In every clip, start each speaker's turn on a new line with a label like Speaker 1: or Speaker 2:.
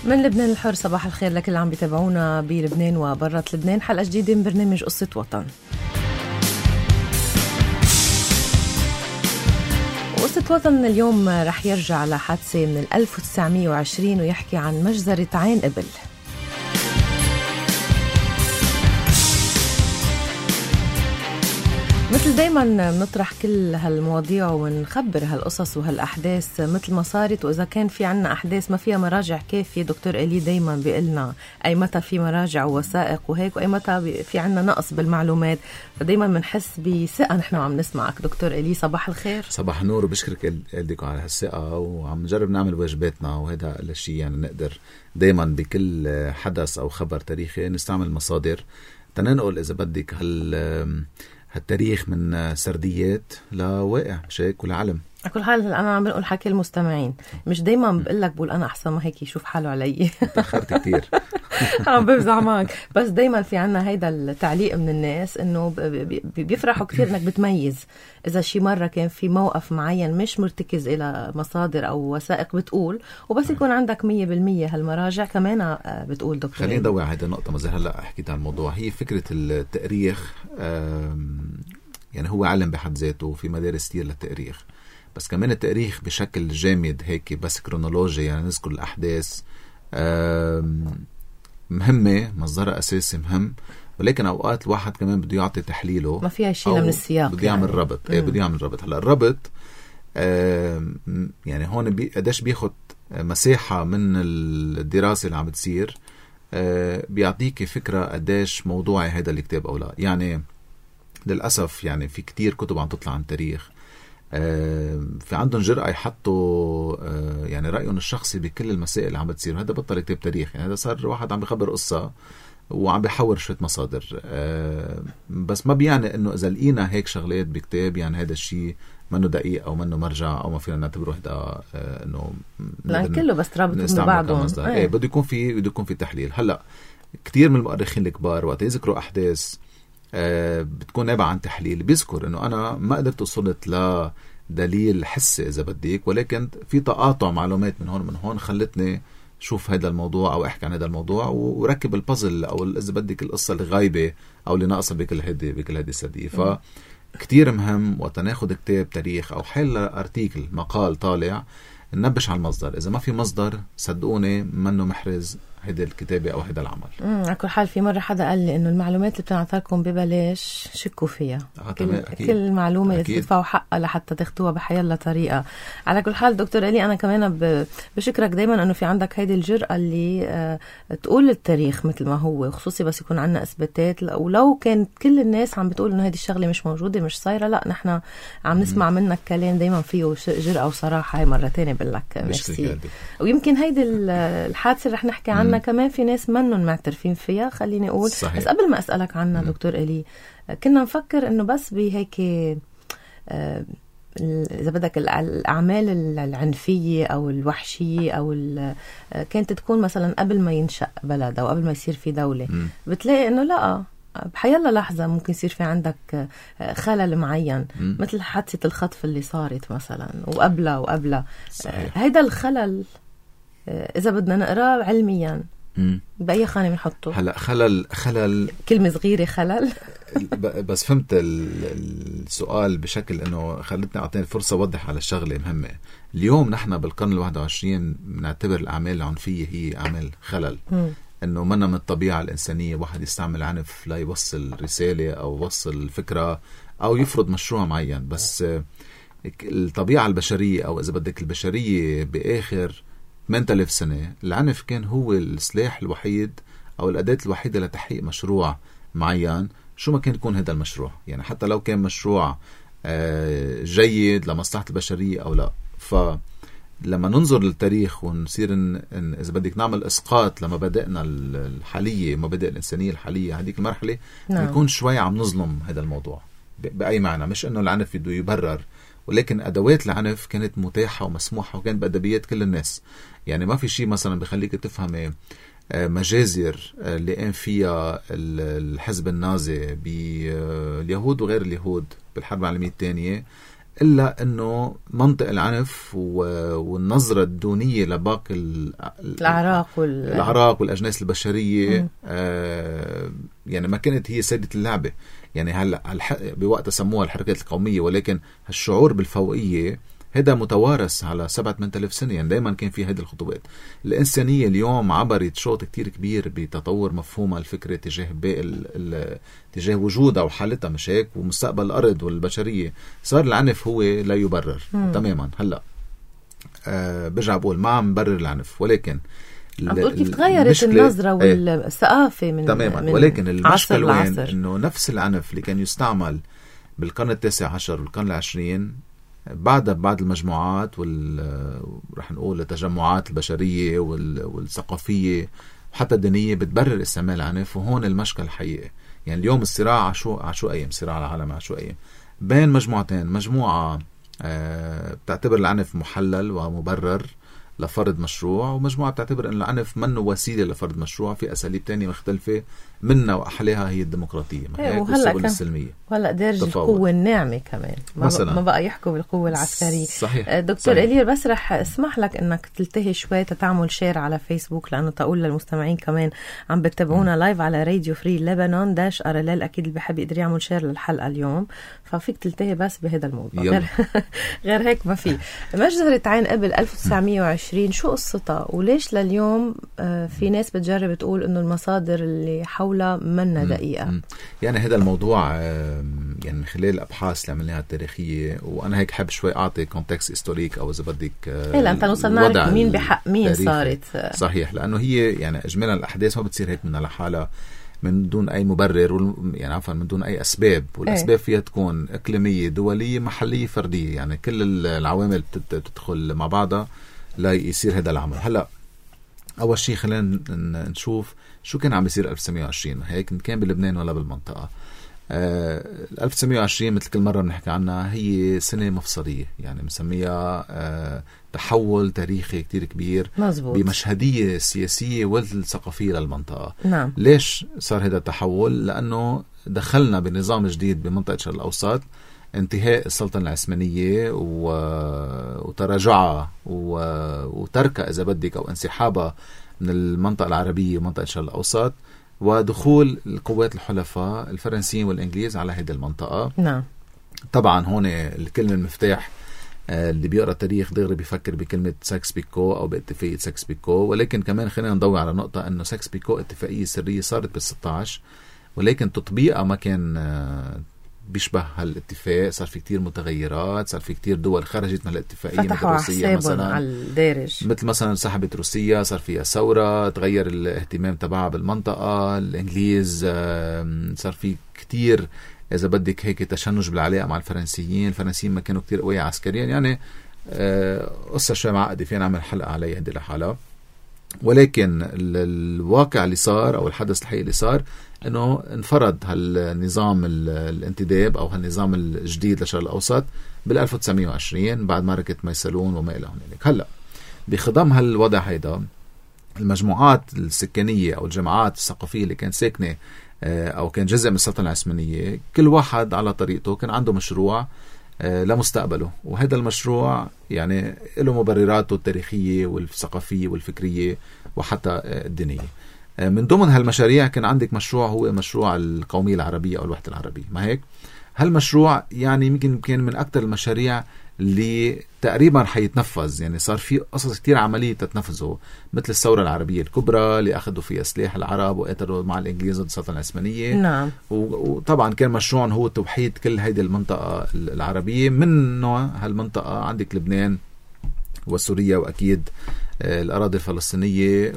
Speaker 1: من لبنان الحر، صباح الخير لكل اللي عم بيتابعونا بلبنان وبرات لبنان. حلقة جديدة من برنامج قصة وطن. قصة وطن اليوم رح يرجع لحادثة من 1920 ويحكي عن مجزرة عين إبل. مثل دايما بنطرح كل هالمواضيع ونخبر هالقصص وهالأحداث مثل ما صارت، وإذا كان في عنا أحداث ما فيها مراجع كافية دكتور إلي دايما بيقلنا أي متى في مراجع ووثائق وهيك، وأي متى في عنا نقص بالمعلومات، فدايما بنحس بثقة نحن وعم نسمعك دكتور إلي. صباح الخير.
Speaker 2: صباح النور، وبشكرك لكم على هالثقة، وعم نجرب نعمل واجباتنا، وهذا الشيء يعني نقدر دايما بكل حدث أو خبر تاريخي نستعمل مصادر تننقل إذا بدك هالتاريخ من سرديات لواقع شيك ولعلم.
Speaker 1: على كل حال أنا عم بنقول حكي المستمعين، مش دايما بقلك بقول أنا أحسن ما هيك يشوف حاله علي.
Speaker 2: تأخرت كتير.
Speaker 1: عم بمزح معك، بس دايما في عنا هيدا التعليق من الناس إنه بيفرحوا كتير إنك بتميز إذا شي مرة كان في موقف معين مش مرتكز إلى مصادر أو وثائق بتقول، وبس يكون عندك 100% هالمراجع كمان بتقول. دكتور
Speaker 2: خليني ندوي على هيدا النقطة، ما زي هلأ حكيت عن الموضوع. هي فكرة التاريخ، يعني هو علم بحد ذاته، وفي مدارس كتير للتاريخ، بس كمان التاريخ بشكل جامد هيك بس كرونولوجي، يعني نذكر الأحداث مهمة، مصدرها أساسي مهم، ولكن أوقات الواحد كمان بده يعطي تحليله،
Speaker 1: ما فيها شيء من السياق،
Speaker 2: بده يعمل ربط. بده يعمل ربط. هلا الربط يعني هون قديش بياخد مساحة من الدراسة اللي عم بتصير، بيعطيك فكرة قديش موضوعي هذا الكتاب أو لا. يعني للأسف يعني في كتير كتب عم تطلع عن تاريخ، في عندهم جرأة يحطوا يعني رأيهم الشخصي بكل المسائل اللي عم بتصير. هذا بطل كتاب تاريخ، يعني هذا صار واحد عم بيخبر قصة وعم بيحور شوية مصادر، بس ما بيعني انه اذا لقينا هيك شغلات بكتاب يعني هذا الشيء منه دقيق او منه مرجع او ما فينا نعتبره هذا انه
Speaker 1: لا كله بس رابط من بعضهم.
Speaker 2: بده يكون في تحليل. هلا كتير من المؤرخين الكبار وقت يذكروا احداث بتكون نابعة عن تحليل، بيذكر انه انا ما قدرت وصلت لدليل حسي اذا بدك، ولكن في تقاطع معلومات من هون خلتني شوف هذا الموضوع او احكي عن هذا الموضوع وركب البازل او اذا بدك القصة اللي غايبة او اللي ناقصة بكل هذه السردية. فكتير مهم وقت ناخد كتاب تاريخ او حل ارتيكل مقال طالع ننبش على المصدر. اذا ما في مصدر صدقوني منه محرز هيدا الكتابة أو هيدا العمل.
Speaker 1: على كل حال في مرة حدا قال لي إنه المعلومات اللي بتنعطاكم ببلاش شكوا فيها. كل معلومة اللي تدفعوا حقها لحتى تاخدوها بحيالله طريقة. على كل حال دكتور إلي أنا كمان بشكرك دايما إنه في عندك هيدي الجرأة اللي تقول التاريخ مثل ما هو، خصوصي بس يكون عنا إثباتات، ولو كانت كل الناس عم بتقول إنه هيدي الشغلة مش موجودة مش صايرة، لا نحن عم نسمع منك كلام دايما فيه جرأة وصراحة. هاي مرة تانية بقول لك ميرسي. ويمكن هيدي الحادثة رح نحكي عنها كمان في ناس منهم معترفين فيها، خليني أقول.
Speaker 2: صحيح.
Speaker 1: بس قبل ما أسألك عنها دكتور إلي، كنا نفكر إنه بس بهيك إذا بدك الأعمال العنفية أو الوحشية أو كانت تكون مثلا قبل ما ينشأ بلد أو قبل ما يصير في دولة، بتلاقي إنه لا بحيالله لحظة ممكن يصير في عندك خلل معين، مثل حادثة الخطف اللي صارت مثلا وقبلها. هيدا الخلل إذا بدنا نقرأ علميا بأي خانة بنحطه؟
Speaker 2: هلا خلل
Speaker 1: كلمة صغيرة خلل.
Speaker 2: بس فهمت السؤال بشكل انه خلتني اعطيني فرصة اوضح على شغلة مهمة. اليوم نحن بالقرن 21 بنعتبر الاعمال العنفية هي اعمال خلل، انه منا من الطبيعة الانسانية واحد يستعمل عنف لا يوصل رسالة او يوصل فكرة او يفرض مشروع معين. بس الطبيعة البشرية او اذا بدك البشرية باخر 8000 سنة العنف كان هو السلاح الوحيد أو الأداة الوحيدة لتحقيق مشروع معين، شو ما كان يكون هذا المشروع، يعني حتى لو كان مشروع جيد لمصلحة البشرية أو لا. فلما ننظر للتاريخ ونصير إذا بدك نعمل إسقاط لمبادئنا الحالية، مبادئ الإنسانية الحالية، هذيك المرحلة نكون شوي عم نظلم هذا الموضوع بأي معنى. مش إنه العنف بده يبرر، ولكن أدوات العنف كانت متاحة ومسموحة وكانت بأدبيات كل الناس. يعني ما في شيء مثلا بخليك تفهم مجازر اللي قام فيها الحزب النازي باليهود وغير اليهود بالحرب العالمية الثانية إلا أنه منطق العنف والنظرة الدونية لباقي الأعراق والأجناس البشرية يعني ما كانت هي سيدة اللعبة. يعني هلا بوقت سموها الحركات القومية، ولكن الشعور بالفوقية هذا متوارث على 7-8,000 سنة. يعني دايما كان في هذه الخطوات. الإنسانية اليوم عبرت شوط كتير كبير بتطور مفهومها الفكرة تجاه تجاه وجودها وحالتها، مش هيك؟ ومستقبل الأرض والبشرية. صار العنف هو لا يبرر تماما. هلا برجع بقول ما عم برر العنف، ولكن
Speaker 1: كيف تغيرت النظرة والثقافة من
Speaker 2: تماما. ولكن المشكلة وين؟ إنه نفس العنف اللي كان يستعمل بالقرن 19 والقرن 20 بعد المجموعات رح نقول التجمعات البشرية والثقافية وحتى الدينية بتبرر استعمال العنف. وهون المشكل الحقيقي. يعني اليوم الصراع عشوائي، صراع العالم عشوائي بين مجموعتين. مجموعة بتعتبر العنف محلل ومبرر لفرض مشروع، ومجموعة بتعتبر أن العنف منه وسيلة لفرض مشروع في أساليب تانية مختلفة منها وأحلاها هي الديمقراطية والسبل السلمية.
Speaker 1: وهلأ دارج القوة الناعمة كمان ما بقى يحكوا بالقوة العسكرية.
Speaker 2: صحيح.
Speaker 1: دكتور إلير، بس رح اسمح لك أنك تلتهي شوي تعمل شير على فيسبوك، لأنه تقول للمستمعين كمان عم بتتابعونا لايف على راديو فري لبنان -RLL. أكيد اللي بحب يقدر يعمل شير للحلقة اليوم، ففيك تلتهي بس بهذا الموضوع. غير هيك ما في. مجزرة عين قبل 1920 شو قصتها وليش لليوم في ناس بتجرب تقول انه المصادر اللي حولها منا دقيقة؟
Speaker 2: يعني هذا الموضوع يعني من خلال الابحاث اللي عملناها التاريخية، وانا هيك حاب شوي اعطي كونتكست هيستوريك او اذا بدك
Speaker 1: لا انت نوصل نعرف مين بحق مين صارت.
Speaker 2: صحيح، لانه هي يعني اجمالا الاحداث ما بتصير هيك منها لحالها من دون أي مبرر، يعني عفوا من دون أي أسباب. والأسباب فيها تكون إقليمية، دولية، محلية، فردية. يعني كل العوامل بتدخل مع بعضها لا يصير هذا العمل. هلأ أول شيء خلينا نشوف شو كان عم يصير 1920 هيك، كان بلبنان ولا بالمنطقة. 1920 مثل كل مرة بنحكي عنها هي سنة مفصلية، يعني بنسميها تحول تاريخي كتير كبير.
Speaker 1: مزبوط.
Speaker 2: بمشهدية السياسية والثقافية للمنطقة.
Speaker 1: نعم.
Speaker 2: ليش صار هذا التحول؟ لأنه دخلنا بنظام جديد بمنطقة الشرق الأوسط، انتهاء السلطنة العثمانية وتراجعها وتركها إذا بدك أو انسحابها من المنطقة العربية ومنطقة الشرق الأوسط، ودخول القوات الحلفاء الفرنسيين والإنجليز على هذه المنطقة.
Speaker 1: نعم.
Speaker 2: طبعا هون الكلمة المفتاح اللي بيقرأ التاريخ دغري بيفكر بكلمة ساكس بيكو أو باتفاقية ساكس بيكو، ولكن كمان خلينا نضوي على نقطة أنه ساكس بيكو اتفاقية سرية صارت بال16، ولكن تطبيقها ما كان بيشبه هالاتفاق. صار في كتير متغيرات، صار في كتير دول خرجت من الاتفاقية، مثل روسيا مثلا
Speaker 1: على الدارج،
Speaker 2: مثل مثلا سحبت روسيا، صار فيها ثورة، تغير الاهتمام تبعها بالمنطقة. الإنجليز صار في كتير إذا بدك هيك تشنج بالعلاقة مع الفرنسيين ما كانوا كتير قوية عسكريا. يعني قصة شوي معقدة فينا نعمل حلقة عليها هذه لحالها. ولكن الواقع اللي صار أو الحدث الحقيقي اللي صار أنه انفرض هالنظام الانتداب أو هالنظام الجديد للشرق الأوسط بال1920 بعد معركة ميسلون وما إلى هنالك. هلأ بخضم هالوضع هيدا المجموعات السكانية أو الجماعات الثقافية اللي كانت ساكنة أو كان جزء من السلطنة العثمانية، كل واحد على طريقته كان عنده مشروع لمستقبله، وهذا المشروع يعني له مبرراته التاريخية والثقافية والفكرية وحتى الدينية. من ضمن هالمشاريع كان عندك مشروع هو مشروع القومية العربية أو الوحدة العربية، ما هيك؟ هالمشروع يعني يمكن كان من أكثر المشاريع اللي تقريبا حيتنفذ. يعني صار في قصص كتير عملية تتنفذه، مثل الثورة العربية الكبرى اللي أخذوا فيها سلاح العرب وقاتلوا مع الإنجليز ضد السلطنة العثمانية.
Speaker 1: نعم.
Speaker 2: وطبعا كان مشروع هو توحيد كل هيدي المنطقة العربية. من نوع هالمنطقة عندك لبنان وسوريا وأكيد الأراضي الفلسطينية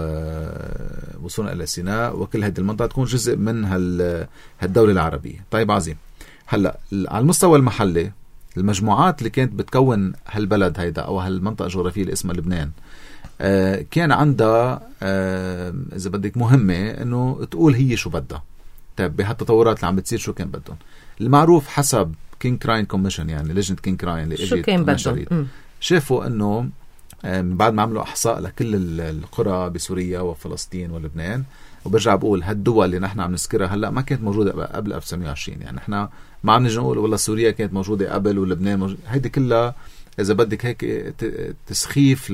Speaker 2: ووصولنا إلى سيناء، وكل هذه المنطقة تكون جزء من هالدولة العربية. طيب عظيم. هلأ على المستوى المحلي المجموعات اللي كانت بتكون هالبلد هيدا أو هالمنطقة الجغرافية اللي اسمها لبنان كان عندها إذا بدك مهمة إنه تقول هي شو بدها. طيب بهالتطورات اللي عم بتصير شو كان بدهم؟ المعروف حسب كينج كراين كوميشن، يعني لجنة كينج كراين اللي
Speaker 1: اجت نشرت،
Speaker 2: شافوا إنه بعد ما عملوا إحصاء لكل القرى بسوريا وفلسطين ولبنان، وبرجع بقول هالدول اللي نحن عم نذكرها هلا ما كانت موجوده قبل 1920. يعني نحن ما عم نجي نقول والله سوريا كانت موجوده قبل ولبنان موجود. هيدي كلها اذا بدك هيك تسخيف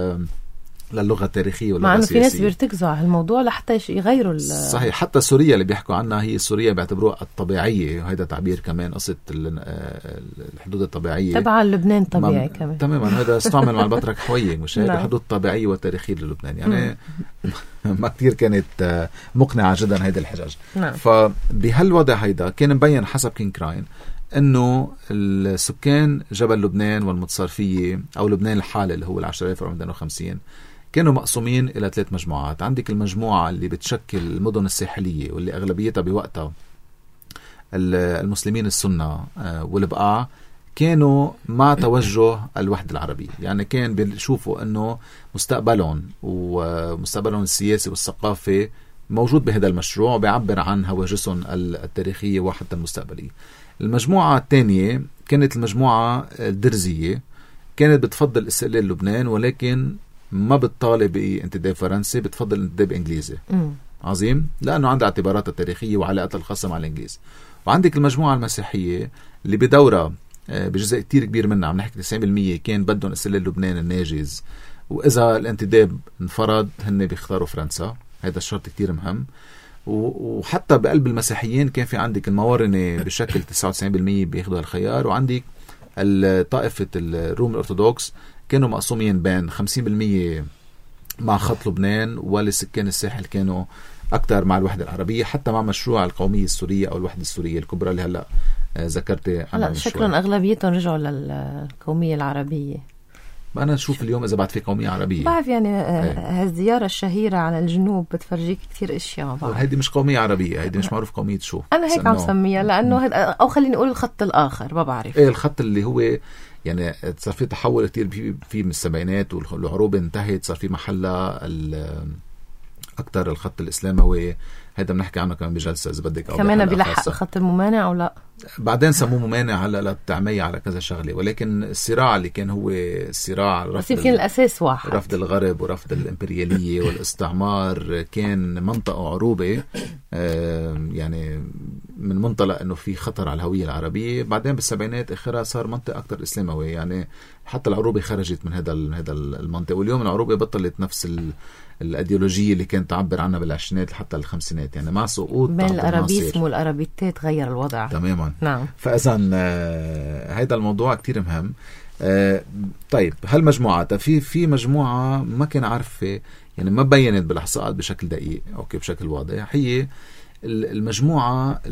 Speaker 2: للغه التاريخيه واللغه السياسيه.
Speaker 1: مع انه في ناس بيرتكزوا على الموضوع لحتى يغيروا
Speaker 2: صحيح. حتى سوريا اللي بيحكوا عنها هي سوريا بيعتبروها الطبيعيه، وهذا تعبير كمان قصه الحدود الطبيعيه
Speaker 1: تبع لبنان طبيعي كمان.
Speaker 2: تماما هذا استعمل مع البطرك حوية مش هيك. الحدود الطبيعيه والتاريخيه للبنان يعني ما كتير كانت مقنعه جدا هيدا الحجج. فبهالوضع هيدا كان مبين حسب كين كراين انه السكان جبل لبنان والمتصرفيه او لبنان الحالي اللي هو 10,450 كانوا مقسومين إلى 3 مجموعات. عندك المجموعة اللي بتشكل المدن الساحلية واللي أغلبيتها بوقتها المسلمين السنة والبقاع كانوا مع توجه الوحدة العربية. يعني كان بيشوفوا أنه مستقبلهم ومستقبلهم السياسي والثقافي موجود بهذا المشروع وبيعبر عن هواجسهم التاريخية وحتى المستقبلية. المجموعة الثانية كانت المجموعة الدرزية، كانت بتفضل استقلال لبنان ولكن ما بتطالب بانتداب فرنسي، بتفضل انتداب انجليزي. عظيم، لانه عندها اعتباراتها التاريخيه وعلاقتها الخاصه مع الانجليز. وعندك المجموعه المسيحيه اللي بدورها بجزء كتير كبير منها عم نحكي 90% كان بدهم استقلال لبنان الناجز، واذا الانتداب انفرض هن بيختاروا فرنسا. هذا الشرط كتير مهم. وحتى بقلب المسيحيين كان في عندك الموارنه بشكل 99% بياخذوا الخيار، وعندك طائفه الروم الارثوذكس كانوا مقسومين بين 50% مع خط لبنان، والسكان الساحل كانوا أكثر مع الوحدة العربية، حتى مع مشروع القومية السورية أو الوحدة السورية الكبرى اللي هلأ ذكرت.
Speaker 1: هلأ شكلهم أغلبيتهم رجعوا للقومية العربية.
Speaker 2: أنا أشوف اليوم إذا بعد في قومية عربية.
Speaker 1: بعرف يعني هالزيارة الشهيرة على الجنوب بتفرجيك كتير أشياء.
Speaker 2: هيدي مش قومية عربية، هيدي مش معروف قومية شو.
Speaker 1: أنا هيك عم سميها لأنه أو خليني أقول الخط الآخر ما بعرف.
Speaker 2: الخط اللي هو يعني صار في تحول كتير في من السبعينات والعروبة انتهت، صار في محلها أكتر الخط الإسلاموي. هذا بنحكي عنه كمان بجلسة إذا بدك.
Speaker 1: كمان بيلحق الخط الممانع أو لا؟
Speaker 2: بعدين سموه ممانع على التعمية على كذا شغلة، ولكن الصراع اللي كان هو الصراع
Speaker 1: رفض الأساس واحد،
Speaker 2: رفض الغرب ورفض الإمبريالية والاستعمار. كان منطقة عروبة يعني من منطلق أنه في خطر على الهوية العربية. بعدين بالسبعينات آخرها صار منطقة أكتر إسلاموي، يعني حتى العروبة خرجت من هذا المنطقة. واليوم العروبة بطلت نفس الأيديولوجية اللي كانت تعبر عنها بالعشرينات حتى الخمسينات، يعني مع سقوط
Speaker 1: بين الأرابيسم والأرابيتات غير الوضع
Speaker 2: تماما.
Speaker 1: نعم.
Speaker 2: فإذا هذا الموضوع كتير مهم. طيب هالمجموعات في مجموعة ما كان عارفة، يعني ما بينت بالإحصاءات بشكل دقيق أوكي بشكل واضح، هي المجموعة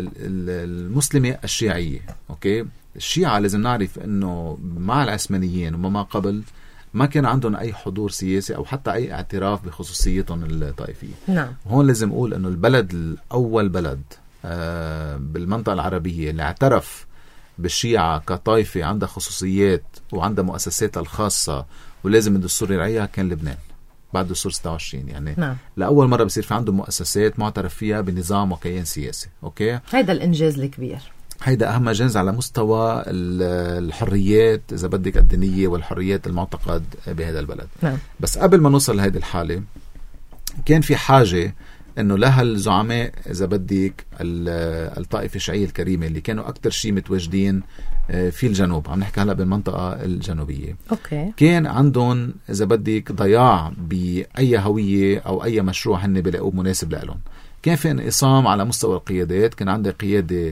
Speaker 2: المسلمة الشيعية. أوكي، الشيعة لازم نعرف أنه مع العثمانيين وما قبل ما كان عندهم أي حضور سياسي أو حتى أي اعتراف بخصوصيتهم الطائفية.
Speaker 1: نعم.
Speaker 2: هون لازم أقول أنه البلد الأول بلد بالمنطقة العربية اللي اعترف بالشيعة كطائفة عندها خصوصيات وعندها مؤسساتها الخاصة ولازم الدستور يرعيها كان لبنان بعد دستور 26. يعني
Speaker 1: نعم. لأول
Speaker 2: مرة بصير في عنده مؤسسات معترف فيها بنظام وكيان سياسي. أوكي،
Speaker 1: هيدا الإنجاز الكبير،
Speaker 2: هيدا أهم إنجاز على مستوى الحريات إذا بدك الدينية والحريات المعتقد بهذا البلد.
Speaker 1: نعم.
Speaker 2: بس قبل ما نوصل لهذه الحالة كان في حاجة إنه لها الزعماء إذا بدك الطائفة الشيعية الكريمة اللي كانوا أكتر شيء متواجدين في الجنوب. عم نحكي هلا بالمنطقة الجنوبية.
Speaker 1: أوكي.
Speaker 2: كان عندهم إذا بدك ضياع بأي هوية أو أي مشروع هن بلاقوه مناسب لهم. كان في انقسام على مستوى القيادات. كان عندها قيادة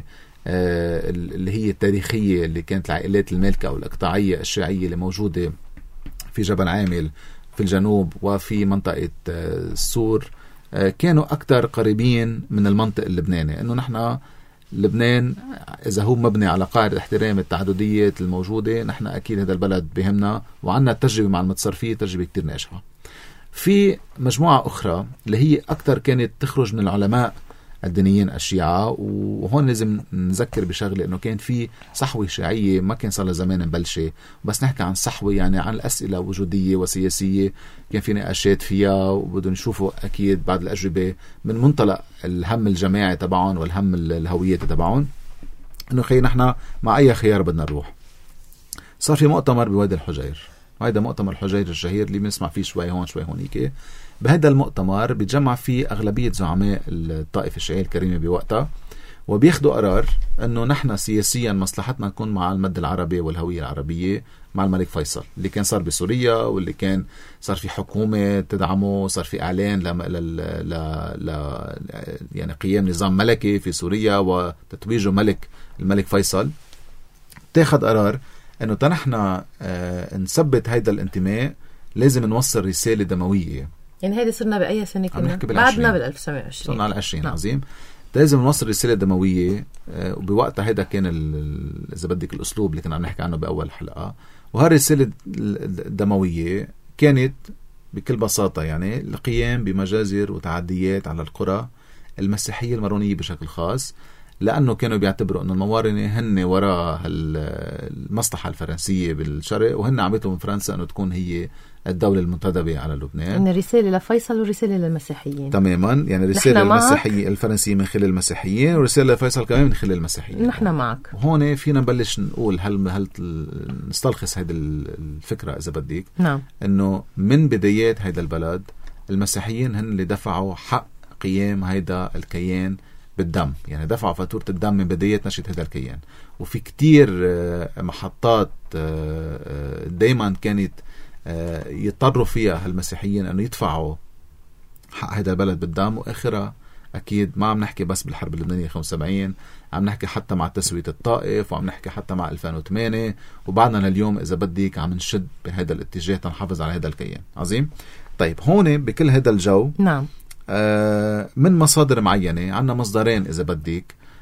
Speaker 2: اللي هي التاريخية اللي كانت العائلات المالكة أو الإقطاعية الشيعية اللي موجودة في جبل عامل في الجنوب وفي منطقة السور. كانوا أكتر قريبين من المنطق اللبناني، إنه نحن لبنان إذا هو مبني على قاعدة احترام التعددية الموجودة، نحن أكيد هذا البلد بهمنا وعنا التجربة مع المتصرفية تجربة كتير ناجحة. في مجموعة أخرى اللي هي أكتر كانت تخرج من العلماء الدينيين الشيعة. وهون لازم نذكر بشغله انه كان في صحوة شيعية ما كان صار زمان مبلشة، بس نحكي عن صحوة يعني عن الأسئلة وجودية وسياسية كان في نقاشات فيها، وبدون نشوفوا أكيد بعد الأجوبة من منطلق الهم الجماعي تبعهم والهم الهوية تبعهم، انه خي نحن مع أي خيار بدنا نروح. صار في مؤتمر بوادي الحجير وهذا مؤتمر الحجير الشهير اللي بنسمع فيه شوي هون شوي هونيك. بهذا المؤتمر بيتجمع فيه أغلبية زعماء الطائفة الشيعية الكريمة بوقتها، وبياخدوا قرار أنه نحن سياسيا مصلحتنا نكون مع المد العربي والهوية العربية مع الملك فيصل، اللي كان صار بسوريا واللي كان صار في حكومة تدعمه، صار في إعلان يعني قيام نظام ملكي في سوريا وتتويجه الملك فيصل. تاخد قرار أنه نحن نثبت هيدا الانتماء لازم نوصل رسالة دموية.
Speaker 1: يعني هيدا صرنا بأي سنة كنا؟
Speaker 2: بعدنا
Speaker 1: بال1920
Speaker 2: صرنا على 20. عظيم. لازم نوصل رسالة دموية، وبوقتها هيدا كان إذا بدك الأسلوب اللي كنا عم نحكي عنه بأول حلقة. وهالرسالة الدموية كانت بكل بساطة يعني القيام بمجازر وتعديات على القرى المسيحية المارونية بشكل خاص، لأنه كانوا بيعتبروا أن الموارنة هن وراء المصلحة الفرنسية بالشرق، وهن عم يطلبوا من فرنسا أنه تكون هي الدولة المنتدبة على لبنان.
Speaker 1: إن رسالة لفيصل ورسالة للمسيحيين
Speaker 2: تماما، يعني رسالة للمسيحية الفرنسية من خلال المسيحيين، ورسالة لفيصل كمان من خلال المسيحيين.
Speaker 1: نحن معك.
Speaker 2: وهون فينا نبلش نقول هل نستلخص هذه الفكرة إذا بدك.
Speaker 1: نعم.
Speaker 2: إنه من بدايات هذا البلد المسيحيين هن اللي دفعوا حق قيام هذا الكيان بالدم، يعني دفعوا فاتورة الدم من بدايات نشأة هذا الكيان. وفي كتير محطات دايما كانت يضطروا فيها المسيحيين أنه يدفعوا حق هذا البلد بالدم. وآخرها أكيد ما عم نحكي بس بالحرب اللبنانية 75، عم نحكي حتى مع تسوية الطائف، وعم نحكي حتى مع 2008، وبعدنا لليوم إذا بدك عم نشد بهذا الاتجاه تنحافظ على هذا الكيان. عظيم. طيب هون بكل هذا الجو
Speaker 1: نعم
Speaker 2: من مصادر معينة عنا مصدرين إذا بدك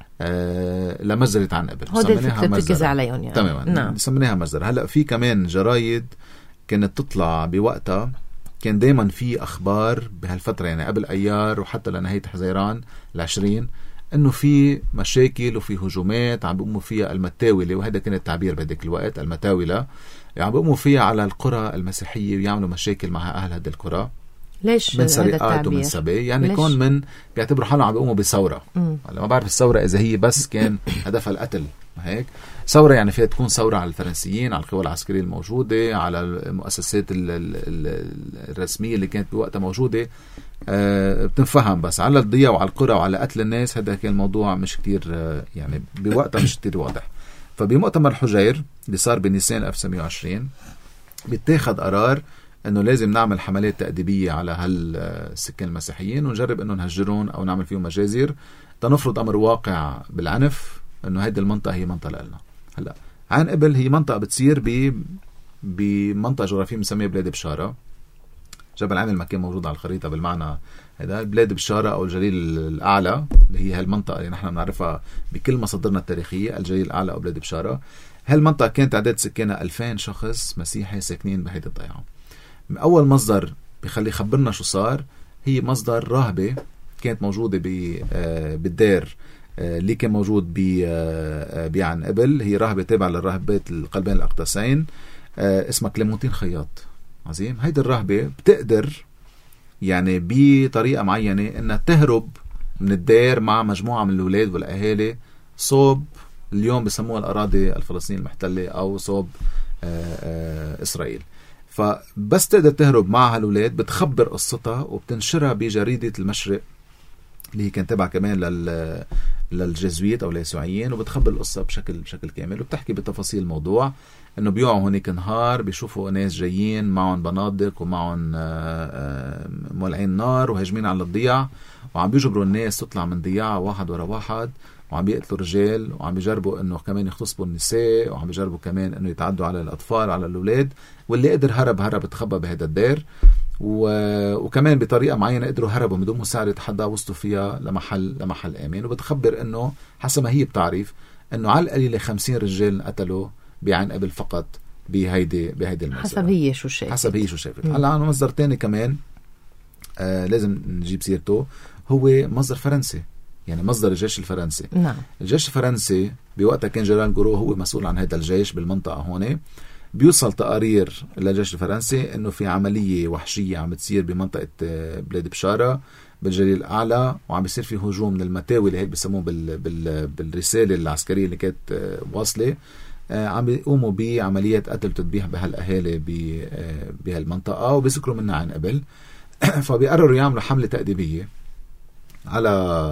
Speaker 2: لمجزرة عنقبل،
Speaker 1: سميناها مجزرة عليهم يعني.
Speaker 2: تماما. نعم. سميناها مجزرة. هلأ في كمان جرايد كانت تطلع بوقتها، كان دايما في أخبار بهالفترة يعني قبل أيار وحتى لنهاية حزيران 20 إنه في مشاكل وفي هجومات عم بيقوموا فيها المتاولة، وهذا كان التعبير بهديك الوقت، المتاولة عم بيقوموا فيها على القرى المسيحية ويعملوا مشاكل مع أهل هذه القرى.
Speaker 1: ليش
Speaker 2: من سرقات ومن سبي، يعني ليش؟ كون من بيعتبروا حالهم عم بيقوموا بثورة. هلا ما بعرف الثورة إذا هي بس كان هدفها القتل، هيك ثورة يعني فيها تكون ثورة على الفرنسيين، على القوى العسكرية الموجودة، على المؤسسات الرسمية اللي كانت بوقتها موجودة. بتنفهم، بس على الضياع وعلى القرى وعلى قتل الناس هذا كان الموضوع مش كتير يعني بوقتها مش كتير واضح. فبمؤتمر الحجير اللي صار بنيسان 1920 بيتاخد قرار انه لازم نعمل حملات تأديبية على هالسكان المسيحيين ونجرب انه نهجرون او نعمل فيهم مجازر، تنفرض امر واقع بالعنف انه هيدي المنطقة هي منطقة لنا. هلا عنقبل هي منطقة بتصير بمنطقة جغرافية مسمية بلاد بشارة. جبل عامل ما كان موجود على الخريطة بالمعنى هذا، بلاد بشارة او الجليل الاعلى اللي هي هالمنطقة اللي نحن بنعرفها بكل مصادرنا التاريخية، الجليل الاعلى او بلاد بشارة. هالمنطقة كانت عدد سكانها 2000 شخص مسيحي ساكنين بهيدي الضيعة. أول مصدر بيخلي يخبرنا شو صار هي مصدر راهبة كانت موجودة بالدير اللي كان موجود بعنقبل. هي راهبة تابعة للراهبات القلبين الأقدسين اسمها كليمونتين خياط. عظيم. هيدا الراهبة بتقدر يعني بطريقة معينة إنها تهرب من الدير مع مجموعة من الأولاد والأهالي صوب اليوم بسموها الأراضي الفلسطينية المحتلة أو صوب إسرائيل. فبس تقدر تهرب مع هالولاد بتخبر قصتها وبتنشرها بجريدة المشرق اللي هي كانت تبع كمان للجزويت أو اليسوعيين، وبتخبر القصة بشكل كامل، وبتحكي بتفاصيل الموضوع إنه بيوعوا هونيك نهار بيشوفوا ناس جايين معهم بنادق ومعهم مولعين نار وهاجمين على الضياع، وعم بيجبروا الناس تطلع من ضياع واحد ورا واحد، وعم بيقتلوا رجال، وعم بيجربوا انه كمان يغتصبوا النساء، وعم بيجربوا كمان انه يتعدوا على الاطفال وعلى الاولاد. واللي قدر هرب تخبى بهذا الدير، وكمان بطريقه معينه قدروا هربوا بدون مساعده حدا، وصلوا فيها لمحل امن. وبتخبر انه حسب ما هي بتعرف انه على القليله 50 رجال قتلوا بعنقبل فقط بهيدي المنزل.
Speaker 1: حسب هي شو شافت.
Speaker 2: هلا عن مصدر تاني كمان لازم نجيب سيرته، هو مصدر فرنسي، يعني مصدر الجيش الفرنسي.
Speaker 1: نعم.
Speaker 2: الجيش الفرنسي بوقتها كان جيران جورو هو مسؤول عن هذا الجيش بالمنطقة هون. بيوصل تقارير للجيش الفرنسي انه في عملية وحشية عم تصير بمنطقة بلاد بشارة بالجليل الأعلى، وعم بيصير في هجوم من المتاولة، هيك بيسموه بالرسالة العسكرية اللي كانت واصلة، عم بيقوموا بعملية قتل وتذبيح بهالأهالي بهالمنطقة وبيسكروا منها عن قبل. فبيقرروا يعملوا حملة تأديبية على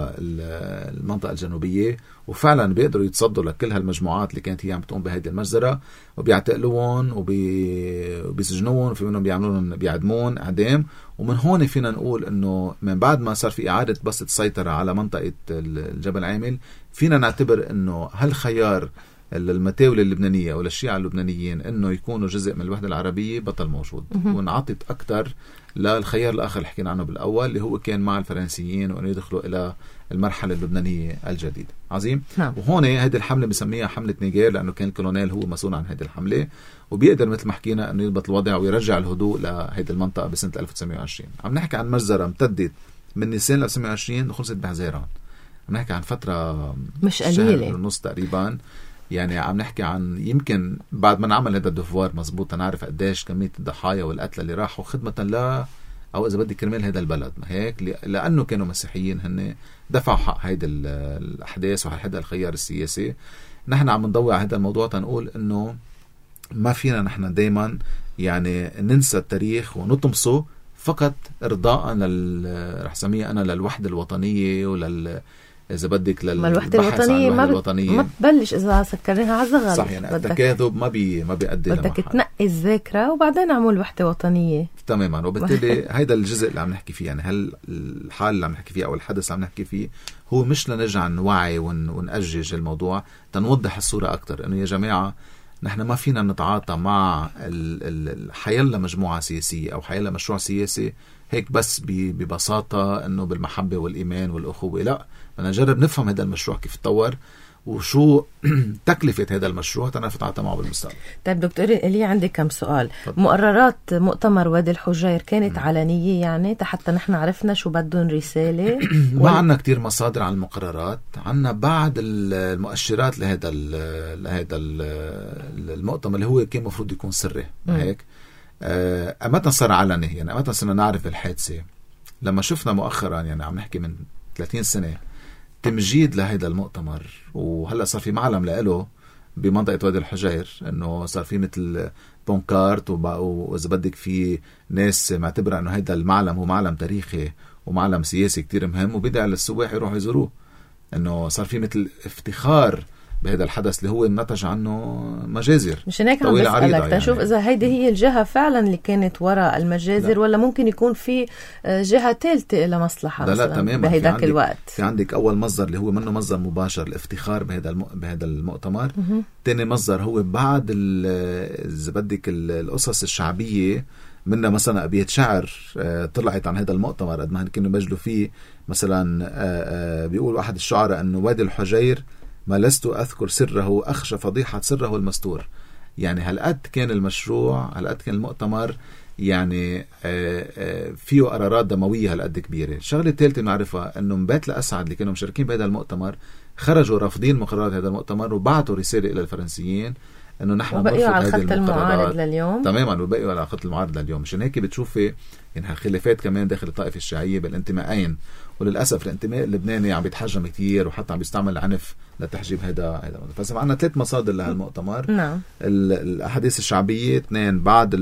Speaker 2: المنطقة الجنوبية، وفعلا بيقدروا يتصدوا لكل هالمجموعات اللي كانت هي عم تقوم بهيدي المجزرة، وبيعتقلوهم وبيسجنوهم، وفي منهم بيعدمون إعدام. ومن هون فينا نقول إنه من بعد ما صار في إعادة بسط السيطرة على منطقة الجبل عامل، فينا نعتبر إنه هالخيار المتاولة اللبنانية ولا الشيعة اللبنانيين إنه يكونوا جزء من الوحدة العربية بطل موجود، ونعطت أكتر للخيار الآخر اللي حكينا عنه بالأول اللي هو كان مع الفرنسيين وأن يدخلوا إلى المرحلة اللبنانية الجديدة. عظيم.
Speaker 1: نعم.
Speaker 2: وهون هذه الحملة بسميها حملة نيجير، لأنه كان الكولونيل هو مسؤول عن هذه الحملة، وبيقدر مثل ما حكينا أنه يضبط الوضع ويرجع الهدوء لهذه المنطقة بسنة 1920. عم نحكي عن مجزرة امتدت من نيسان 1920 وخلصت بحزيران. عم نحكي عن فترة
Speaker 1: مش قليلة،
Speaker 2: شهر ونص تقريبا. يعني عم نحكي عن يمكن بعد ما نعمل هذا الدفوار مزبوط نعرف قديش كمية الضحايا والقتلى اللي راحوا خدمة لا أو إذا بدي كرمال هذا البلد، ما هيك؟ لأنه كانوا مسيحيين هن دفعوا حق هيدا الأحداث وهذا الخيار السياسي. نحن عم نضوع هذا الموضوع تنقول إنه ما فينا نحن دايما يعني ننسى التاريخ ونطمسه فقط إرضاء رح سميها أنا للوحدة الوطنية إذا بدك
Speaker 1: الوحدة الوطنية ما تبلش إذا سكرناها على الزغل.
Speaker 2: صح، يعني التكاذب ما بيؤدي لمحل.
Speaker 1: بدك تنقي الذاكرة وبعدين نعمل وحدة وطنية
Speaker 2: تماما. وبالتالي هيدا الجزء اللي عم نحكي فيه، يعني هل الحال اللي عم نحكي فيه أو الحدث اللي عم نحكي فيه هو مش لنرجع نوعي ونأجج الموضوع، تنوضح الصورة أكتر إنه يا جماعة نحن ما فينا نتعاطى مع حيلا مجموعة سياسية أو حيلا مشروع سياسي هيك بس ببساطة إنه بالمحبة والإيمان والأخوة. لا، بدنا نجرب نفهم هذا المشروع كيف تطور وشو تكلفة هذا المشروع تنعرف نتعاطى معه بالمستقبل.
Speaker 1: طيب دكتور إلي، عندي كم سؤال. مقررات مؤتمر وادي الحجير كانت علنية يعني حتى نحن عرفنا شو بدهم رسالة؟
Speaker 2: ما عنا كتير مصادر عن المقررات، عنا بعض المؤشرات لهذا المؤتمر اللي هو كان مفروض يكون سري هيك. أمتى صار علني؟ يعني أمتى صرنا نعرف الحادثة؟ لما شفنا مؤخرا، يعني عم نحكي من 30 سنة تمجيد لهيدا المؤتمر، وهلأ صار في معلم لإله بمنطقة وادي الحجير، إنه صار في مثل بونكارت وإذا بدك في ناس معتبرة إنه هيدا المعلم هو معلم تاريخي ومعلم سياسي كتير مهم، وبدأ للسواح يروحوا يزوروه. إنه صار في مثل افتخار بهذا الحدث اللي هو نتج عنه مجازر.
Speaker 1: مش هيك عم بسألك تشوف إذا هيدي هي الجهة فعلا اللي كانت وراء المجازر، لا. ولا ممكن يكون في جهة ثالثة إلى مصلحة؟
Speaker 2: لا تماما.
Speaker 1: بهيداك الوقت
Speaker 2: في عندك أول مصدر اللي هو منه مصدر مباشر الافتخار بهذا المؤتمر. تاني مصدر هو بعد إذا بدك القصص الشعبية، منها مثلا أبيات شعر طلعت عن هذا المؤتمر قد ما كانوا بيجلوا فيه. مثلا بيقول أحد الشعراء أنه وادي الحجير ما لست أذكر سره، أخشى فضيحة سره المستور. يعني هالقد كان المشروع، هالقد كان المؤتمر يعني فيه قرارات دموية هالقد كبيرة. الشغلة الثالثة نعرفها أنه مبات الأسعد اللي كانوا مشاركين بهذا المؤتمر خرجوا رافضين مقررات هذا المؤتمر، وبعتوا رسالة إلى الفرنسيين أنه نحن
Speaker 1: وبقيوا على الخط المعارض لليوم.
Speaker 2: تماما، وبقيوا على الخط المعارض لليوم. مشان هيك بتشوفي يعني هالخلافات كمان داخل الطائفة الشيعية بالانتمائين، وللأسف الانتماء اللبناني عم بيتحجم كتير وحتى عم بيستعمل العنف لتحجيب هذا. فسمع عنا 3 مصادر لهالمؤتمر.
Speaker 1: نعم.
Speaker 2: الأحاديث الشعبية، 2 بعد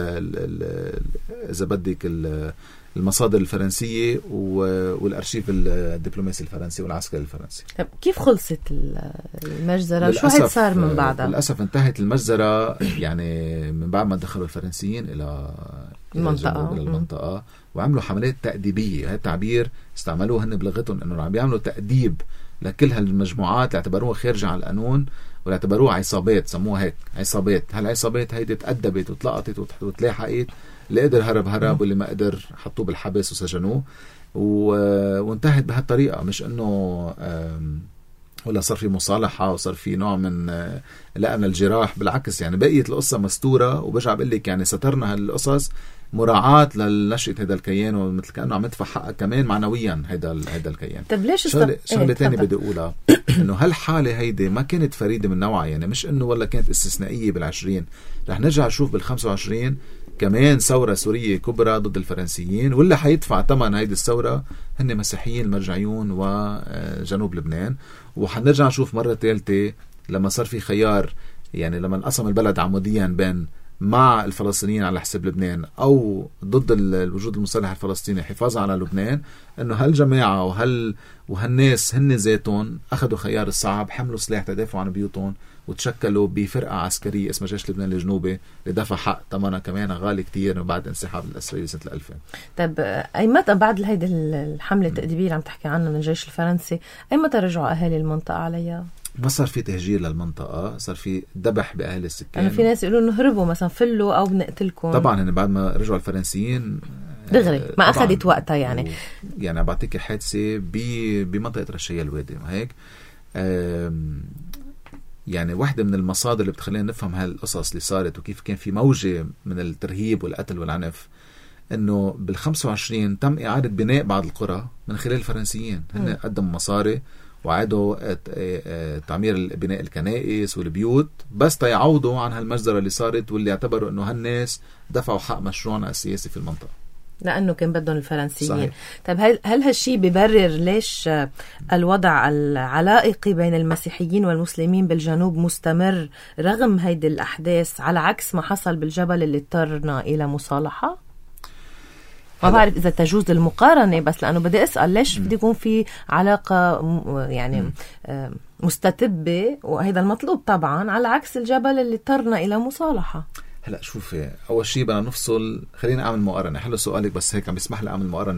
Speaker 2: إذا بدك المصادر الفرنسية والأرشيف الدبلوماسي الفرنسي والعسكري الفرنسي.
Speaker 1: طب كيف خلصت المجزرة؟ شو هيد صار من بعدها؟
Speaker 2: للأسف انتهت المجزرة يعني من بعد ما دخلوا الفرنسيين إلى المنطقة وعملوا حملات تأديبية. هذا التعبير استعملوه هن بلغتهم، إنه عم بيعملوا تأديب لكل هالمجموعات اللي اعتبروها خارجة عن القانون ولا اعتبروها عصابات، سموها هيك عصابات. هالعصابات هيدي تأدبت وطلقتت وتلاحقت، اللي قدر هرب واللي ما قدر حطوه بالحبس وسجنوه. وانتهت بهالطريقة، مش انه ولا صار في مصالحة وصار في نوع من لا من الجراح. بالعكس، يعني بقيت القصة مستورة. وبرجع بقول لك يعني سترنا هالقصص مراعاة لنشأة هذا الكيان، ومثل كأنه عم يدفع حقه كمان معنويا هذا الكيان.
Speaker 1: طب ليش
Speaker 2: شغلة تانية بدي أقولها إنه هالحالة هيدي ما كانت فريدة من نوعها، يعني مش إنه ولا كانت استثنائية بال20. رح نرجع نشوف بال25 كمان ثورة سورية كبرى ضد الفرنسيين، واللي حيدفع ثمن هيدي الثورة هن مسيحيين المرجعيون وجنوب لبنان. وحنرجع نشوف مرة ثالثة لما صار في خيار يعني لما انقسم البلد عموديا بين مع الفلسطينيين على حساب لبنان أو ضد الوجود المسلح الفلسطيني حفاظا على لبنان، أنه هالجماعة وهالناس هن ذاتهم أخذوا خيار الصعب، حملوا سلاح تدافعوا عن بيوتهم وتشكلوا بفرقة عسكرية اسمها جيش لبنان الجنوبي لدفع حق ثمنها كمان غالي كتير بعد انسحاب الأسرائيلي سنة 2000.
Speaker 1: طيب أي متى بعد هيدي الحملة التأديبية اللي عم تحكي عنها من الجيش الفرنسي، أي متى رجعوا أهالي المنطقة عليها؟
Speaker 2: ما صار في تهجير للمنطقة، صار في ذبح بأهل السكان.
Speaker 1: يعني في ناس يقولوا إنه هربوا مثلا فلوا أو بنقتلكم.
Speaker 2: طبعا هن بعد ما رجعوا الفرنسيين
Speaker 1: دغري ما أخذت وقتها يعني.
Speaker 2: يعني بعطيك حادثة بمنطقة رشية الوادي ما هيك. يعني واحدة من المصادر اللي بتخلينا نفهم هالقصص اللي صارت وكيف كان في موجة من الترهيب والقتل والعنف، إنه بال25 تم إعادة بناء بعض القرى من خلال الفرنسيين. هن قدموا مصاري وعادوا تعمير بناء الكنائس والبيوت بس تيعوضوا عن هالمجزرة اللي صارت، واللي اعتبروا إنه هالناس دفعوا حق مشروعنا السياسي في المنطقة
Speaker 1: لأنه كان بدهم الفرنسيين.
Speaker 2: صحيح.
Speaker 1: طيب هل هالشي بيبرر ليش الوضع العلائقي بين المسيحيين والمسلمين بالجنوب مستمر رغم هيدي الأحداث، على عكس ما حصل بالجبل اللي اضطرنا إلى مصالحة؟ ما بعرف إذا تجوز المقارنة، بس لأنه بدي أسأل ليش بدي يكون في علاقة يعني مستتبة، وهذا المطلوب طبعا، على عكس الجبل اللي اضطرنا إلى مصالحة.
Speaker 2: هلا شوفي، أول شيء بدنا نفصل، خلينا أعمل مقارنة. حلو سؤالك، بس هيك عم بيسمح لي أعمل مقارنة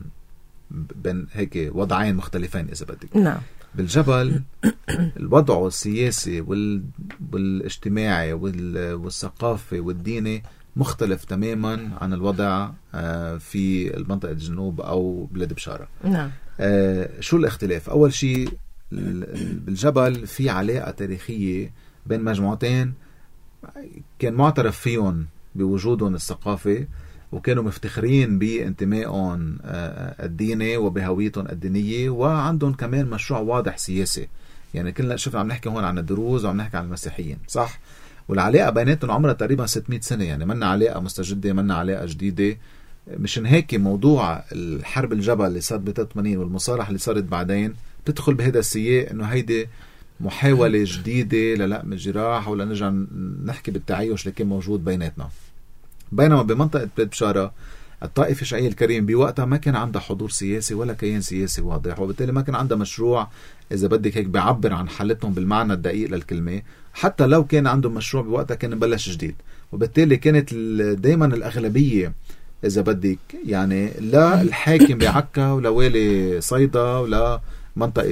Speaker 2: بين هيك وضعين مختلفين إذا بدك.
Speaker 1: نعم.
Speaker 2: بالجبل الوضع السياسي والاجتماعي والثقافي والديني مختلف تماما عن الوضع في المنطقة الجنوب أو بلاد بشارة.
Speaker 1: نعم.
Speaker 2: شو الاختلاف؟ أول شيء بالجبل في علاقة تاريخية بين مجموعتين كان معترف فيهم بوجودهم الثقافي، وكانوا مفتخرين بانتمائهم الديني وبهويتهم الدينية، وعندهم كمان مشروع واضح سياسي. يعني كلنا شفنا عم نحكي هون عن الدروز وعم نحكي عن المسيحيين، صح؟ والعلاقة بيناتهم عمرها تقريبا 600 سنة، يعني منا علاقة مستجدة، منا علاقة جديدة. مشان هيك موضوع الحرب الجبل اللي صارت ب 83 والمصالحة اللي صارت بعدين بتدخل بهذا السياق، انه هيدي محاولة جديدة للأم الجراح ولا نرجع نحكي بالتعايش اللي كان موجود بيناتنا. بينما بمنطقة بلاد بشارة الطائفة الشيعية الكريم بوقتها ما كان عندها حضور سياسي ولا كيان سياسي واضح، وبالتالي ما كان عندها مشروع إذا بدك هيك بيعبر عن حالتهم بالمعنى الدقيق للكلمة. حتى لو كان عندهم مشروع بوقتها كان مبلش جديد، وبالتالي كانت دايما الأغلبية إذا بدك يعني لا الحاكم بعكا ولا والي صيدا ولا منطقة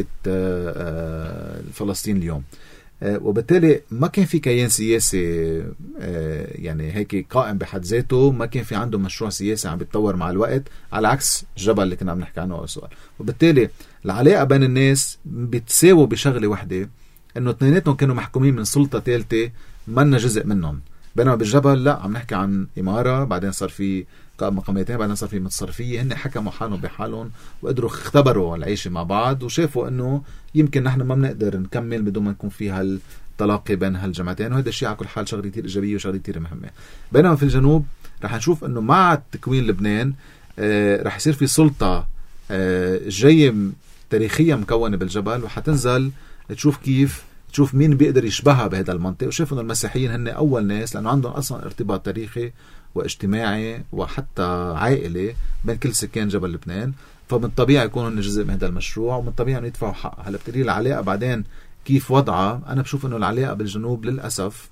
Speaker 2: فلسطين اليوم. وبالتالي ما كان في كيان سياسي يعني هيك قائم بحد ذاته، ما كان في عنده مشروع سياسي عم بيتطور مع الوقت، على عكس الجبل اللي كنا عم نحكي عنه أول سؤال. وبالتالي العلاقة بين الناس بتساوي بشغلة واحدة، انه اثنيناتهم كانوا محكومين من سلطة ثالثة منا جزء منهم. بينما بالجبل لا، عم نحكي عن إمارة، بعدين صار في قائم مقاميتين، بعدين صار في متصرفية، هن حكموا حالهم بحالهم وقدروا اختبروا العيش مع بعض، وشافوا انه يمكن نحن ما بنقدر نكمل بدون ما يكون في هالتلاقي بين هالجماعتين، وهذا الشيء على كل حال شغله كتير إيجابية وشغله كتير مهمة. بينما في الجنوب رح نشوف انه مع تكوين لبنان رح يصير في سلطة جاية تاريخية مكونة بالجبل، وحتنزل تشوف مين بيقدر يشبهها بهذا المنطق. وشافوا ان المسيحيين هن اول ناس، لانه عندهم اصلا ارتباط تاريخي واجتماعي وحتى عائلي بين كل سكان جبل لبنان، فمن الطبيعي يكونوا هن جزء من هذا المشروع، ومن الطبيعي انه يدفعوا حق. هلا بتري العلاقه بعدين كيف وضعها. انا بشوف انه العلاقه بالجنوب للاسف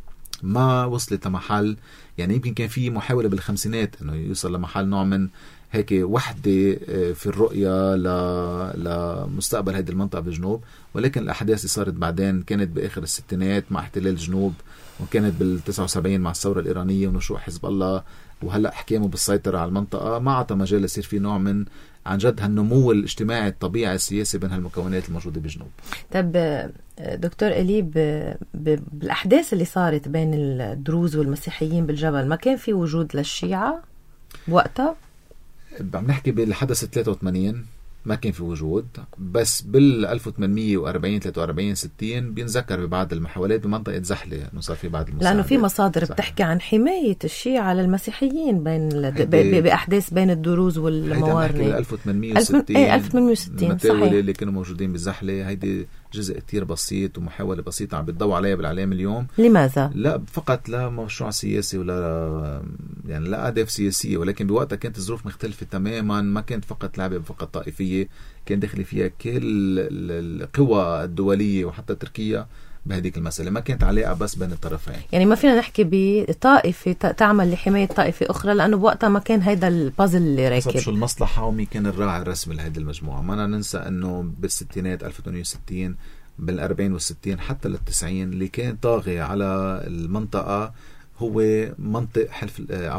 Speaker 2: ما وصلت لمحل، يعني يمكن كان في محاوله بالخمسينات انه يوصل لمحل نوع من هيك وحدة في الرؤية لمستقبل هذه المنطقة بالجنوب، ولكن الأحداث اللي صارت بعدين كانت بآخر الستينات مع احتلال الجنوب، وكانت بال79 مع الثورة الإيرانية ونشوء حزب الله، وهلأ حكامه بالسيطرة على المنطقة، ما عطى مجال يصير في نوع من عن جد هالنمو الاجتماعي الطبيعي السياسي بين هالمكونات الموجودة بالجنوب.
Speaker 1: طب دكتور إلي، بالأحداث اللي صارت بين الدروز والمسيحيين بالجبل ما كان في وجود للشيعة وقتها؟
Speaker 2: عم نحكي بالحدث 83 ما كان في وجود، بس بال 1840 43 60 بينذكر ببعض المحاولات بمنطقة زحلة انه صار في بعض المساعدات،
Speaker 1: لأنه في مصادر بتحكي عن حماية الشيعة للمسيحيين بأحداث بين الدروز والموارنة.
Speaker 2: هيدا 1860
Speaker 1: 1860
Speaker 2: المتاولة اللي كانوا موجودين بالزحلة، هيدي جزء كتير بسيط ومحاولة بسيطة عم بتضوي عليها بالإعلام اليوم.
Speaker 1: لماذا؟
Speaker 2: لا فقط لا مشروع سياسي ولا يعني لا أهداف سياسية، ولكن بوقتها كانت الظروف مختلفة تماما. ما كانت فقط لعبة فقط طائفية، كان داخل فيها كل القوى الدولية وحتى تركيا بهذيك المسألة. ما كانت علاقة بس بين الطرفين.
Speaker 1: يعني ما فينا نحكي بطائفة تعمل لحماية طائفة أخرى، لأنه بوقتها ما كان هيدا البازل اللي راكب.
Speaker 2: شو المصلحة ومين كان الراعي الرسمي لهذه المجموعة. ما ننسى أنه بالستينات 1860 بالأربعين والستين حتى للتسعين اللي كان طاغي على المنطقة هو منطق حلف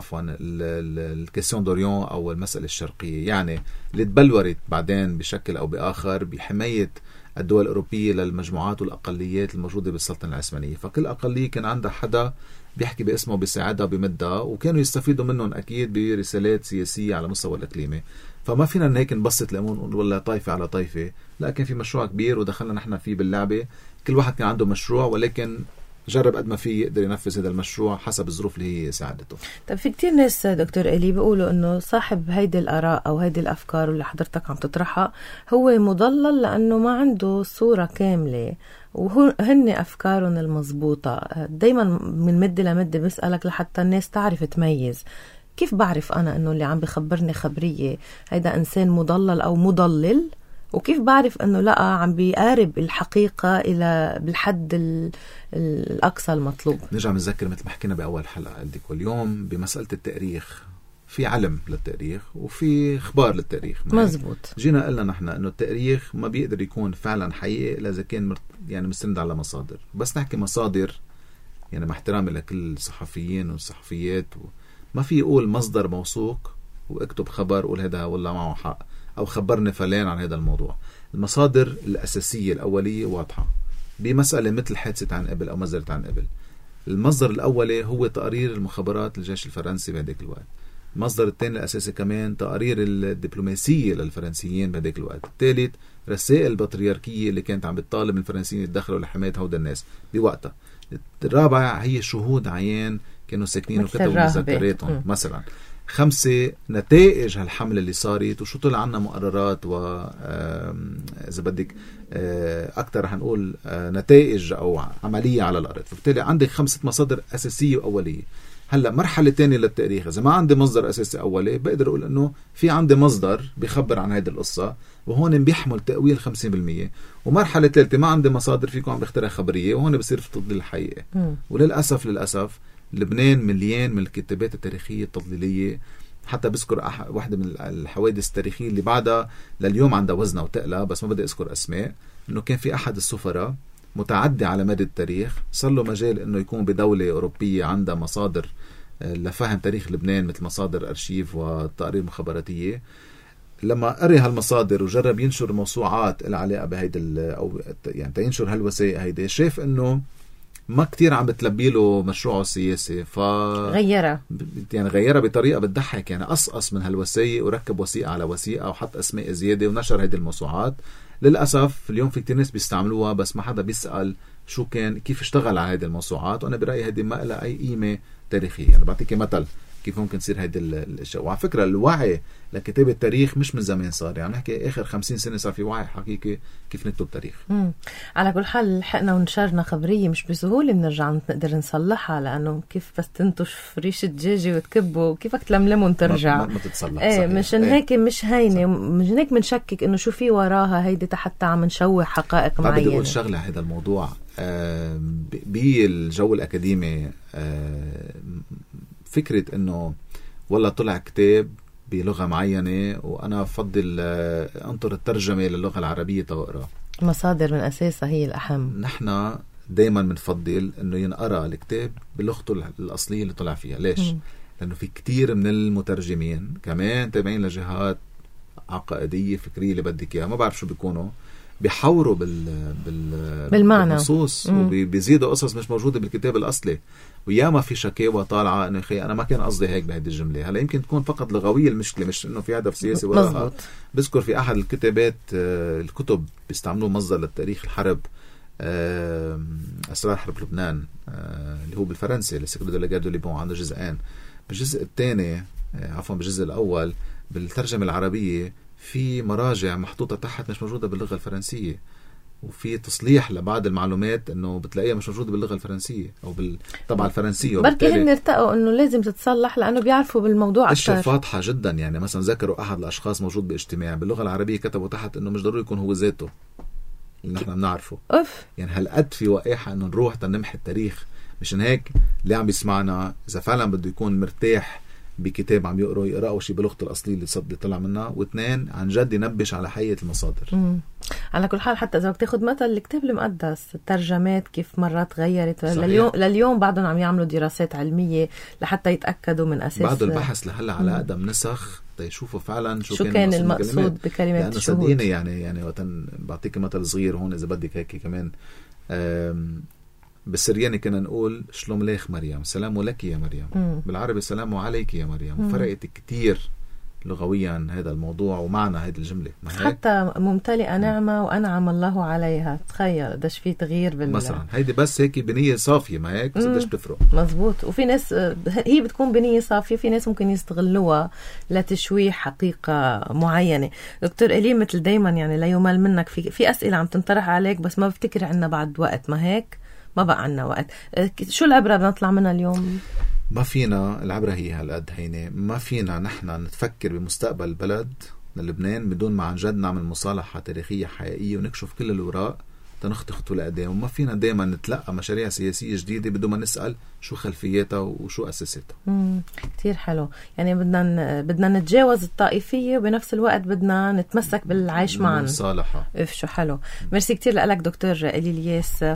Speaker 2: الكيسيون دوريون أو المسألة الشرقية، يعني اللي تبلورت بعدين بشكل أو بآخر بحماية الدول الأوروبية للمجموعات والأقليات الموجودة بالسلطنة العثمانية. فكل أقلية كان عندها حدا بيحكي باسمه بيساعدها بمدها، وكانوا يستفيدوا منهم أكيد برسالات سياسية على مستوى الإقليمي. فما فينا هيك نبسط الأمور نقول ولا طائفة على طائفة، لا كان في مشروع كبير ودخلنا نحن فيه باللعبة. كل واحد كان عنده مشروع، ولكن جرب قد ما فيه يقدر ينفذ هذا المشروع حسب الظروف اللي هي ساعدته.
Speaker 1: طب في كتير ناس دكتور إلي بيقولوا إنه صاحب هيدي الآراء أو هيدي الأفكار اللي حضرتك عم تطرحها هو مضلل لأنه ما عنده صورة كاملة، وهن أفكارهم المضبوطة. دايما من مدة لمدة بسألك لحتى الناس تعرف تميز. كيف بعرف أنا إنه اللي عم بخبرني خبرية هيدا إنسان مضلل أو مضلل؟ وكيف بعرف أنه لا عم بيقارب الحقيقة إلى بالحد الأقصى المطلوب؟
Speaker 2: نرجع نذكر مثل ما حكينا بأول حلقة عندك، واليوم بمسألة التاريخ في علم للتاريخ وفي اخبار للتاريخ.
Speaker 1: مزبوط.
Speaker 2: جينا قلنا نحن انه التاريخ ما بيقدر يكون فعلا حقيقي الا اذا كان يعني مستند على مصادر. بس نحكي مصادر يعني مع احترامي لكل الصحفيين والصحفيات، ما في يقول مصدر موثوق واكتب خبر وقول هذا والله معه حق او خبرني فلان عن هذا الموضوع. المصادر الاساسيه الاوليه واضحه بمساله مثل حادثه عنقبل او مزرعه عنقبل. المصدر الاولي هو تقارير المخابرات الجيش الفرنسي بهذاك الوقت. المصدر الثاني الأساسي كمان تقارير الدبلوماسية للفرنسيين بهذاك الوقت. الثالث رسائل البطريركية اللي كانت عم بتطالب من الفرنسيين يتدخلوا لحماية هؤلاء الناس بوقتها. الرابع هي شهود عيان كانوا ساكنين وكتبوا مذكراتهم مثلا. 5 نتائج هالحملة اللي صارت وشو طلع عنا مقررات و إذا بدك أكتر رح نقول نتائج أو عملية على الأرض. فبالتالي عندك 5 مصادر أساسية وأولية. هلا مرحلة تانية للتاريخ، إذا ما عندي مصدر أساسي أولي بقدر أقول إنه في عندي مصدر بيخبر عن هذه القصة وهون بيحمل تأويل 50%. ومرحلة ثالثة ما عندي مصادر فيكم عم بخترع خبرية وهون بصير في تضليل الحقيقة. وللأسف لبنان مليان من الكتابات التاريخية التضليلية. حتى بذكر واحدة من الحوادث التاريخية اللي بعدها لليوم عندها وزنها وتقلها، بس ما بدي أذكر أسماء، إنه كان في أحد السفراء متعدي على مدى التاريخ صار له مجال انه يكون بدولة أوروبية عندها مصادر لفهم تاريخ لبنان مثل مصادر أرشيف وتقارير مخابراتية. لما قري هالمصادر وجرب ينشر موسوعات العلاقة بهيدا او يعني تينشر هالوثائق هيدا، شاف انه ما كتير عم بتلبي له مشروعه السياسي،
Speaker 1: غيرها
Speaker 2: بطريقة بتضحك. يعني قصقص من هالوثائق وركب وثيقة على وثيقة وحط أسماء زيادة ونشر هيدي الموسوعات. للأسف اليوم في كتير ناس بيستعملوها بس ما حدا بيسأل شو كان كيف اشتغل على هذه الموسوعات. وأنا برأيي هذه ما لها أي قيمة تاريخية. أنا بعطيك مثل كيف ممكن تصير هذه الأشياء. وعلى فكرة الوعي لكتابة التاريخ مش من زمان صار، يعني نحكي آخر 50 سنة صار في وعي حقيقي كيف نكتب تاريخ.
Speaker 1: على كل حال لحقنا ونشرنا خبرية مش بسهولة بنرجع نقدر نصلحها، لأنه كيف بس تنتش ريشة دجاجة وتكبه كيفك تلملمه وترجع
Speaker 2: ما تتصلح.
Speaker 1: مشان هيك مش هينة، مشان هيك بنشكك إنه شو في وراها هيدي حتى عم نشوه حقائق معينة.
Speaker 2: بدي أقول شغلة هذا الموضوع بالجو الأكاديمي، فكرة إنه والله طلع كتاب بلغة معينة وأنا أفضل أنطر الترجمة للغة العربية تقرأ.
Speaker 1: مصادر من أساسها هي الأهم.
Speaker 2: نحن دايما بنفضل إنه ينقرأ الكتاب بلغته الأصلية اللي طلع فيها. ليش؟ لأنه في كتير من المترجمين كمان تابعين لجهات عقائدية فكرية اللي بدك إياها، ما بعرف شو بيكونوا، بيحوروا
Speaker 1: بالمعنى
Speaker 2: بالنصوص وبيزيدوا قصص مش موجودة بالكتاب الأصلي. وياما في شكاوى طالعة إنه أخي أنا ما كان قصدي هيك بهذه الجملة. هلا يمكن تكون فقط لغوية المشكلة، مش إنه في هدف سياسي وراها. بذكر في أحد الكتب بيستعملوه مصدر للتاريخ الحرب، أسرار حرب لبنان، اللي هو بالفرنسي لسيكلو دو لا غير دو ليبون، عنده جزئين. بالجزء الثاني بالجزء الأول بالترجمة العربية في مراجع محطوطة تحت مش موجودة باللغة الفرنسية. وفي تصليح لبعض المعلومات انه بتلاقيها مش موجوده باللغه الفرنسيه او بالطبعه الفرنسيه.
Speaker 1: بركي هن ارتقوا انه لازم تتصلح لانه بيعرفوا بالموضوع
Speaker 2: اكثر. اشياء واضحه جدا، يعني مثلا ذكروا احد الاشخاص موجود باجتماع باللغه العربيه كتبوا تحت انه مش ضروري يكون هو ذاته اللي نحن بنعرفه. يعني هالقد في وقاحه انه نروح تنمحي التاريخ. مشان هيك اللي عم بيسمعنا اذا فعلا بده يكون مرتاح بكتاب عم يقرأ أول شيء بلغته الأصلية اللي طلع منها، واثنين عن جد ينبش على حقيقة المصادر.
Speaker 1: على كل حال حتى إذا بدك تاخد مثل الكتاب المقدس، الترجمات كيف مرات غيرت لليوم بعدهم عم يعملوا دراسات علمية لحتى يتأكدوا من أساس
Speaker 2: بعد البحث لهلا على أقدم نسخ يشوفوا فعلا شو كان
Speaker 1: المقصود بكلمات الشهود.
Speaker 2: صدقيني يعني وقتا بعطيك مثل صغير هون إذا بدك هيك كمان. بالسرياني كنا نقول شلوم ليخ مريم، سلام لك يا مريم. بالعربي سلام عليك يا مريم. فرقت كتير لغويا هذا الموضوع ومعنى هذه الجملة.
Speaker 1: حتى ممتلئة نعمة وأنعم الله عليها. تخيل قديش في تغيير
Speaker 2: مثلا هيدي بس هيك بنية صافية، ما هيك بس قديش بتفرق.
Speaker 1: مزبوط. وفي ناس هي بتكون بنية صافية، في ناس ممكن يستغلوها لتشويه حقيقة معينة. دكتور إلي مثل دايما يعني لا يمل منك، في أسئلة عم تنطرح عليك بس ما بفتكر عنا بعد وقت، ما هيك ما بقى عنا وقت. شو العبرة بنطلع منها اليوم؟
Speaker 2: ما فينا، العبرة هي هالقد هينة، ما فينا نحن نتفكر بمستقبل البلد للبنان بدون ما عن جد نعمل مصالحة تاريخية حقيقية ونكشف كل الوراء تنخطي خطوة لقدام. وما فينا دايما نتلقى مشاريع سياسية جديدة بدون ما نسأل شو خلفياتها وشو أساساتها.
Speaker 1: كتير حلو. يعني بدنا نتجاوز الطائفية وبنفس الوقت بدنا نتمسك بالعيش معا.
Speaker 2: مصالحة.
Speaker 1: شو حلو. ميرسي كتير لك دكتور إلي الياس.